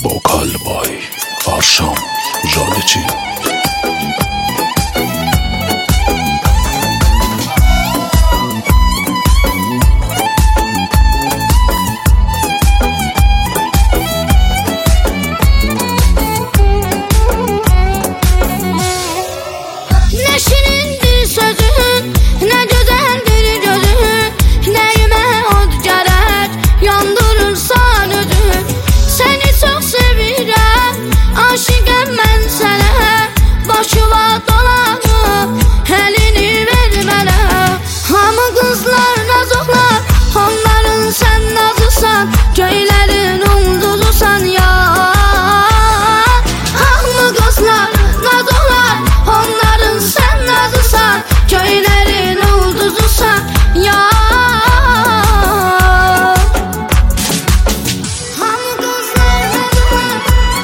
Vokal by Arşam Jadeci. Ne şirindir sözün, ne güzeldir gözün, neyime od gerek, yandırırsan ödün. Seni çok sevirəm, aşıqəm mən sənə, başıma dolanıb, elini ver mənə. Hamı qızlar nazıqlar, onların sən nazısan, göylərin ulduzusan ya. Hamı qızlar nazıqlar, onların sən nazısan, göylərin ulduzusan ya. Hamı qızlar nazıqlar,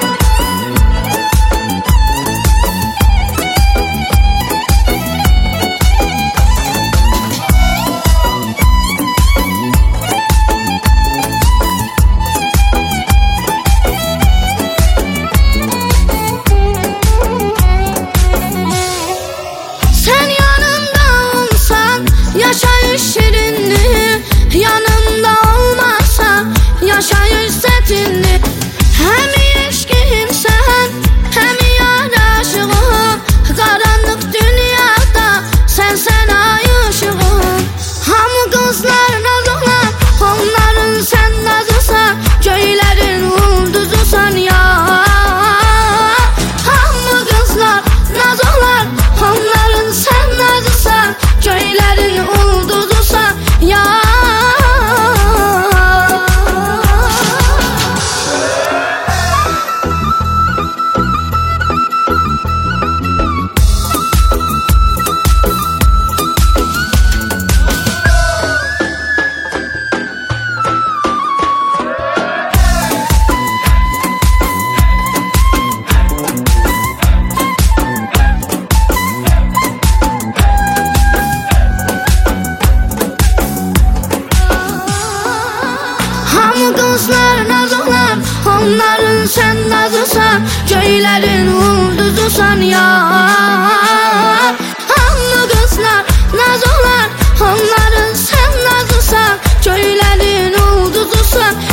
sen yanımda olsan yaşayış şirinli, yanımda olmazsan yaşayış setinli. Hem eşkim sen, hem yar aşığım, karanlık dünyada sen ay ışığım. Hamı kızlar nazıqlar, onların sen nazısan, göylerin ulduzusan ya. Hamı kızlar nazıqlar, onların sen nazısan, göylerin ulduzusan ya. Hamı qızlar nazıqlar, onların sen nazısan, göylerin ulduzusan ya. Hamı qızlar nazıqlar, onların sen nazısan, göylerin ulduzusan